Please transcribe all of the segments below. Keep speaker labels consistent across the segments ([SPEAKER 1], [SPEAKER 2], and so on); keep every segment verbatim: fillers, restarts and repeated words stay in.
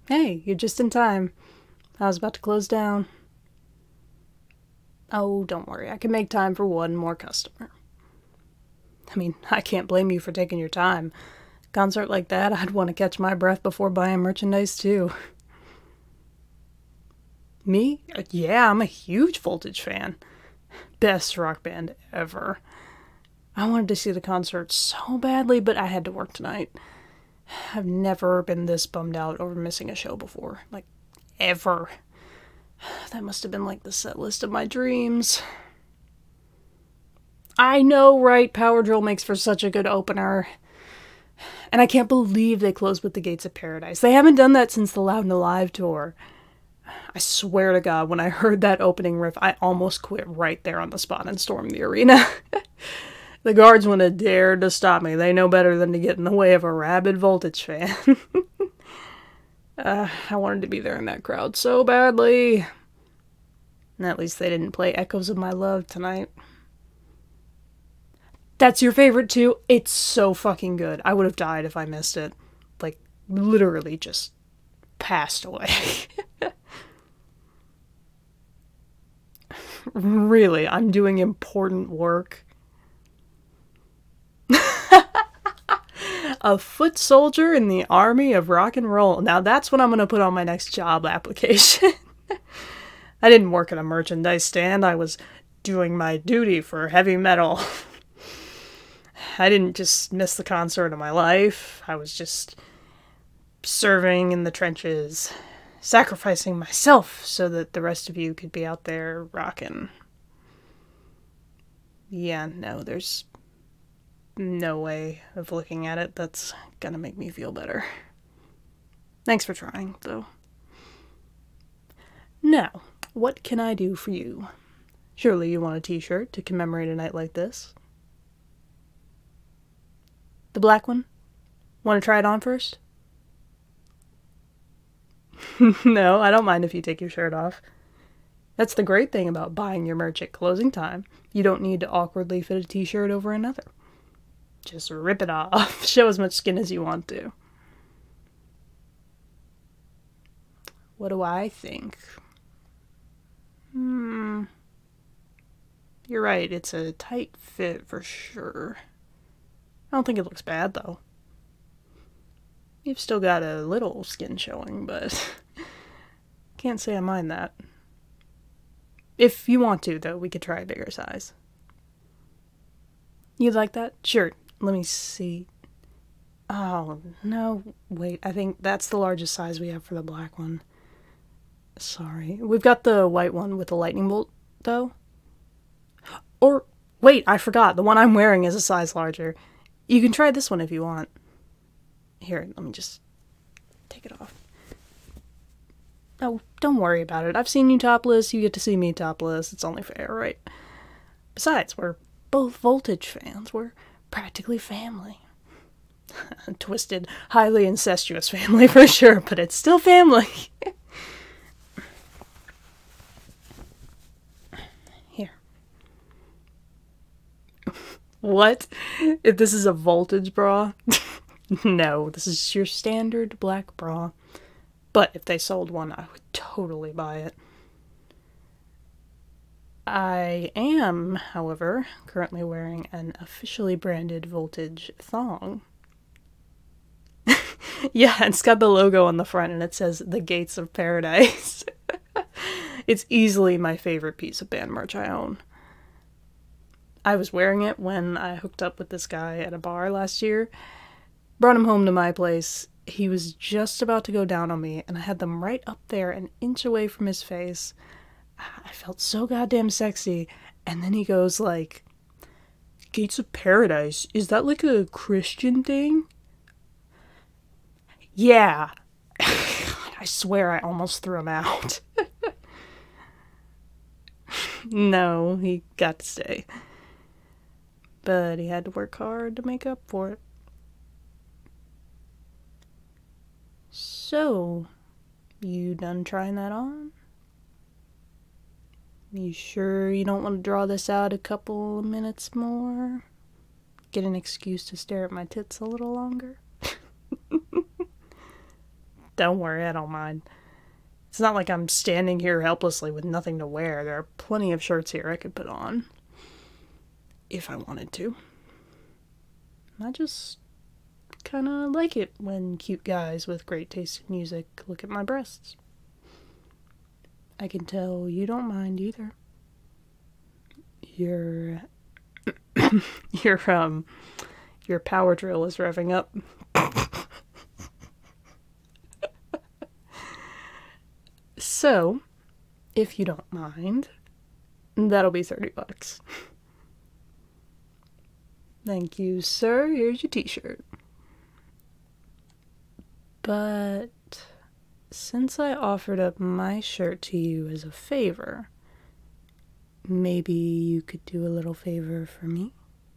[SPEAKER 1] Hey, you're just in time. I was about to close down. Oh, don't worry. I can make time for one more customer. I mean, I can't blame you for taking your time. Concert like that, I'd want to catch my breath before buying merchandise too. Me? Yeah, I'm a huge Voltage fan. Best rock band ever. I wanted to see the concert so badly, but I had to work tonight. I've never been this bummed out over missing a show before. Like, ever. That must have been like the set list of my dreams. I know, right? Power Drill makes for such a good opener. And I can't believe they closed with the Gates of Paradise. They haven't done that since the Loud and Alive tour. I swear to God, when I heard that opening riff, I almost quit right there on the spot and stormed the arena. The guards wouldn't have dared to stop me. They know better than to get in the way of a rabid Voltage fan. uh, I wanted to be there in that crowd so badly. And at least they didn't play Echoes of My Love tonight. That's your favorite too? It's so fucking good. I would have died if I missed it. Like, literally just passed away. Really, I'm doing important work. A foot soldier in the army of rock and roll. Now that's what I'm going to put on my next job application. I didn't work at a merchandise stand. I was doing my duty for heavy metal. I didn't just miss the concert of my life. I was just serving in the trenches, sacrificing myself so that the rest of you could be out there rocking. Yeah, no, there's no way of looking at it that's gonna make me feel better. Thanks for trying, though. Now, what can I do for you? Surely you want a t-shirt to commemorate a night like this? The black one? Want to try it on first? No, I don't mind if you take your shirt off. That's the great thing about buying your merch at closing time. You don't need to awkwardly fit a t-shirt over another. Just rip it off. Show as much skin as you want to. What do I think? Hmm. You're right, it's a tight fit for sure. I don't think it looks bad, though. You've still got a little skin showing, but can't say I mind that. If you want to, though, we could try a bigger size. You'd like that? Sure. Let me see. Oh, no. Wait, I think that's the largest size we have for the black one. Sorry. We've got the white one with the lightning bolt, though. Or, wait, I forgot. The one I'm wearing is a size larger. You can try this one if you want. Here, let me just take it off. Oh, don't worry about it. I've seen you topless. You get to see me topless. It's only fair, right? Besides, we're both Voltage fans. We're practically family. Twisted, highly incestuous family for sure, but it's still family. Here. What? If this is a Voltage bra? No, this is your standard black bra. But if they sold one, I would totally buy it. I am, however, currently wearing an officially branded Voltage thong. Yeah, it's got the logo on the front and it says The Gates of Paradise. It's easily my favorite piece of band merch I own. I was wearing it when I hooked up with this guy at a bar last year. Brought him home to my place. He was just about to go down on me, and I had them right up there an inch away from his face. I felt so goddamn sexy. And then he goes like, Gates of Paradise, is that like a Christian thing? Yeah. I swear I almost threw him out. No, he got to stay. But he had to work hard to make up for it. So, you done trying that on? You sure you don't want to draw this out a couple minutes more? Get an excuse to stare at my tits a little longer? Don't worry, I don't mind. It's not like I'm standing here helplessly with nothing to wear. There are plenty of shirts here I could put on. If I wanted to. I just kind of like it when cute guys with great taste in music look at my breasts. I can tell you don't mind either. Your... your, um... Your power drill is revving up. So, if you don't mind, that'll be thirty bucks. Thank you, sir. Here's your t-shirt. But since I offered up my shirt to you as a favor, maybe you could do a little favor for me?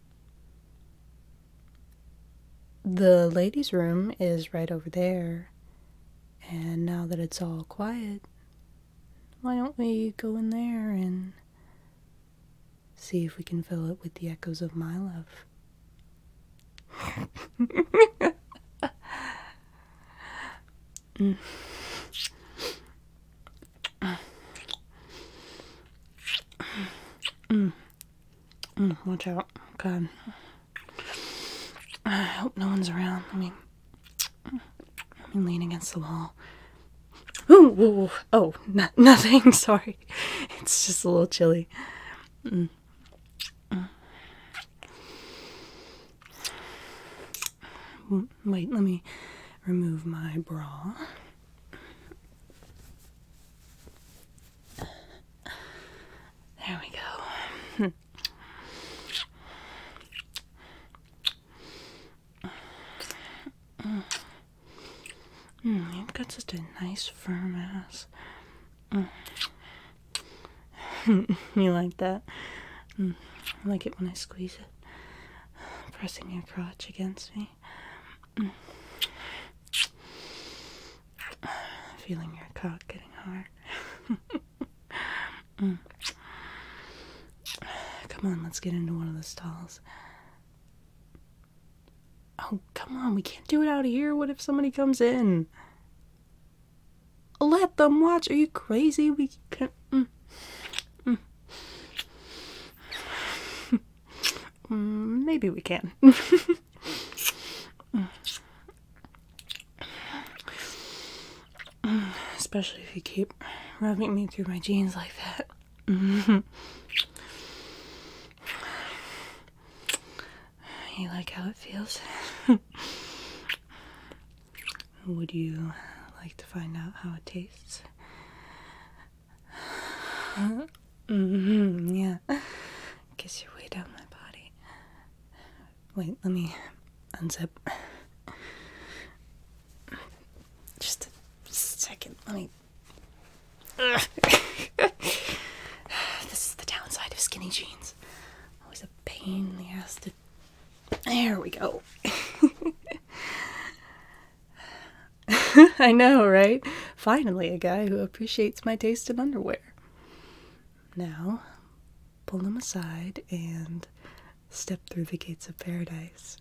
[SPEAKER 1] The ladies' room is right over there, and now that it's all quiet, why don't we go in there and see if we can fill it with the echoes of my love? mm. Mm. Mm. Watch out. God. I hope no one's around. Let me, let me lean against the wall. Ooh, ooh, oh, no, nothing. Sorry. It's just a little chilly. Mm. Mm. Wait, let me remove my bra. There we go. Mm. Mm, you've got such a nice firm ass. Mm. You like that? Mm. I like it when I squeeze it. Pressing your crotch against me. Mm. Feeling your cock getting hard. mm. Come on, let's get into one of the stalls. Oh, come on, we can't do it out here. What if somebody comes in? Let them watch. Are you crazy? We can't. Mm. Mm. mm, maybe we can. mm. Especially if you keep rubbing me through my jeans like that. Mm-hmm. You like how it feels? Would you like to find out how it tastes? Mm-hmm, yeah. Kiss your way down my body. Wait, let me unzip. Just a second. Let me. This is the downside of skinny jeans. Always a pain in the ass to. There we go. I know, right? Finally, a guy who appreciates my taste in underwear. Now, pull them aside and step through the gates of paradise.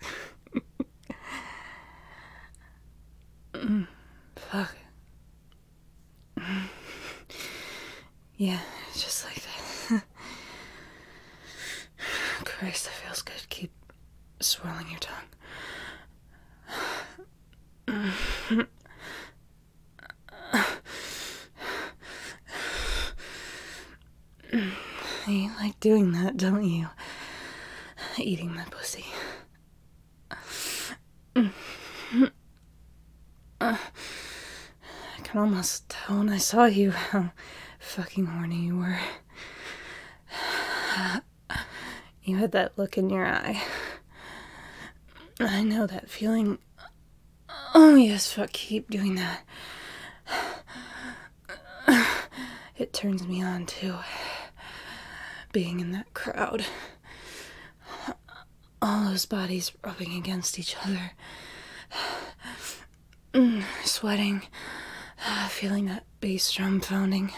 [SPEAKER 1] mm, fuck. Mm. Yeah, just like that. Christ, that feels good. Keep swirling your tongue. You like doing that, don't you? Eating my pussy. I can almost tell when I saw you how fucking horny you were. You had that look in your eye. I know that feeling. Oh yes, fuck, keep doing that. It turns me on too. Being in that crowd. All those bodies rubbing against each other. Sweating. Feeling that bass drum pounding.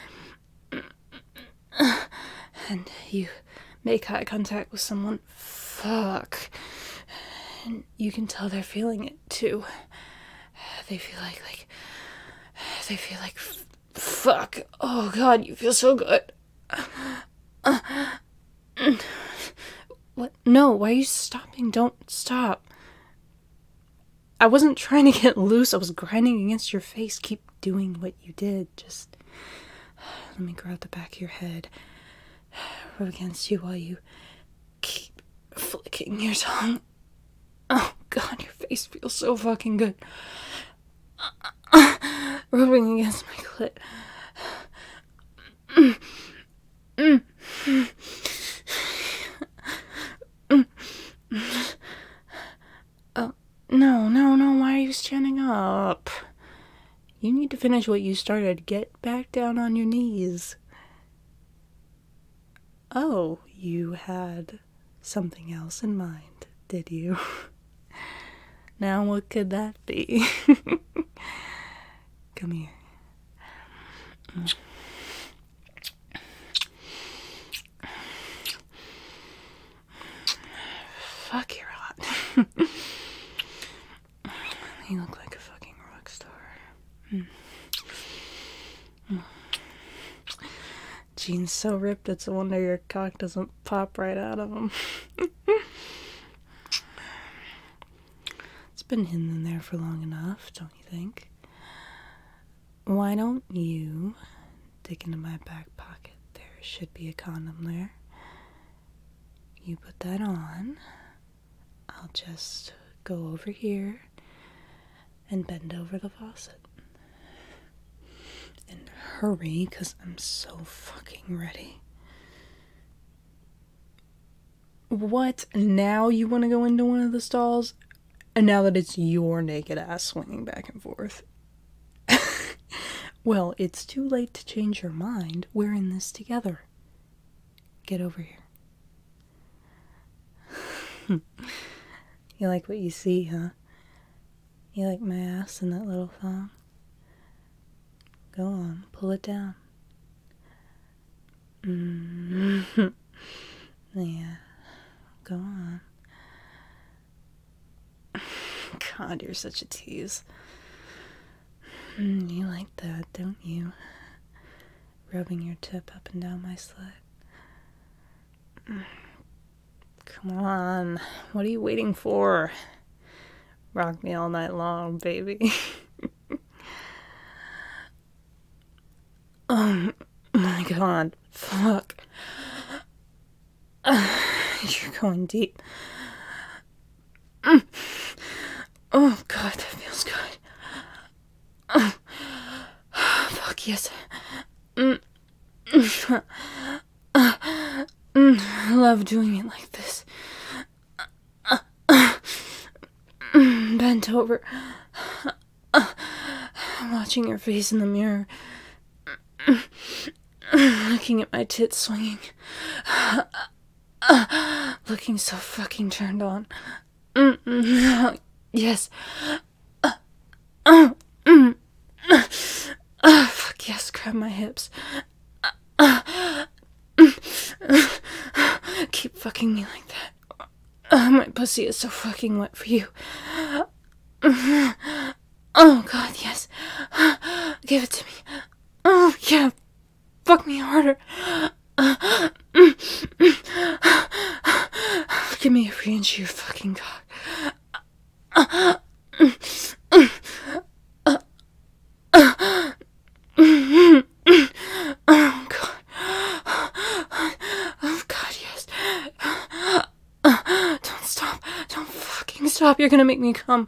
[SPEAKER 1] And you make eye contact with someone. Fuck. And you can tell they're feeling it too. They feel like, like, they feel like, f- fuck. Oh God, you feel so good. What? No, why are you stopping? Don't stop. I wasn't trying to get loose. I was grinding against your face. Keep doing what you did. Just let me grab the back of your head. Rub against you while you keep flicking your tongue. Oh God, your face feels so fucking good. Rubbing against my clit. Mm. Mm. Mm. Oh, no, no, no, why are you standing up? You need to finish what you started. Get back down on your knees. Oh, you had something else in mind, did you? Now what could that be? Come here. Fuck, you're hot. You look like a fucking rock star. Mm. Mm. Gene's so ripped, it's a wonder your cock doesn't pop right out of him. It's been hidden in there for long enough, don't you think? Why don't you dig into my back pocket? There should be a condom there. You put that on. I'll just go over here and bend over the faucet. And hurry, because I'm so fucking ready. What? Now you want to go into one of the stalls? And now that it's your naked ass swinging back and forth? Well, it's too late to change your mind. We're in this together. Get over here. You like what you see, huh? You like my ass in that little thong? Go on, pull it down. Mm-hmm. Yeah, go on. God, you're such a tease. Mm, you like that, don't you? Rubbing your tip up and down my slit. Mm. Come on, what are you waiting for? Rock me all night long, baby. Oh my God, fuck. Uh, you're going deep. Mm. Oh God, that feels good. Uh, fuck yes. Mm. Uh, mm. I love doing it like this. Uh, uh, mm. Bent over. Uh, watching your face in the mirror. Looking at my tits swinging. Uh, looking so fucking turned on. Mm-mm. Yes. Uh, uh, mm. uh, fuck yes, grab my hips. Uh, uh, keep fucking me like that. Uh, my pussy is so fucking wet for you. Uh, oh God, yes. Uh, give it to me. Oh yeah. Fuck me harder. Uh, give me every inch of your fucking cock. Uh, uh, uh, oh God. Oh God, yes. Don't stop. Don't fucking stop. You're gonna make me come.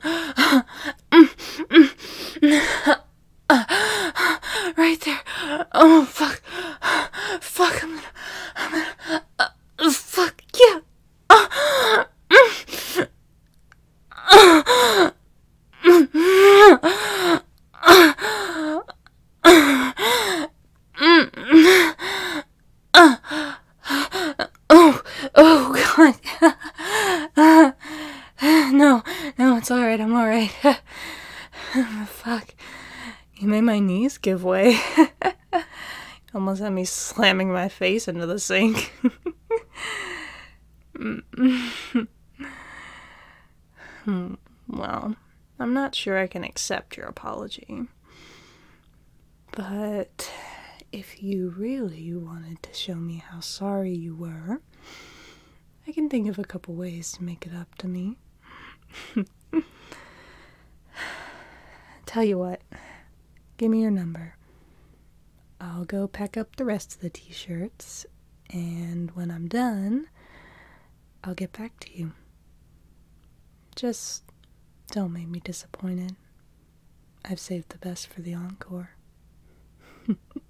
[SPEAKER 1] Right there. Oh fuck. Fuck. I'm gonna. I'm gonna. Uh, fuck yeah. Uh, oh, oh God. No, no, it's alright, I'm alright. Fuck. You made my knees give way. Almost had me slamming my face into the sink. Well, I'm not sure I can accept your apology. But if you really wanted to show me how sorry you were, I can think of a couple ways to make it up to me. Tell you what, give me your number. I'll go pack up the rest of the t-shirts, and when I'm done, I'll get back to you. Just don't make me disappointed. I've saved the best for the encore.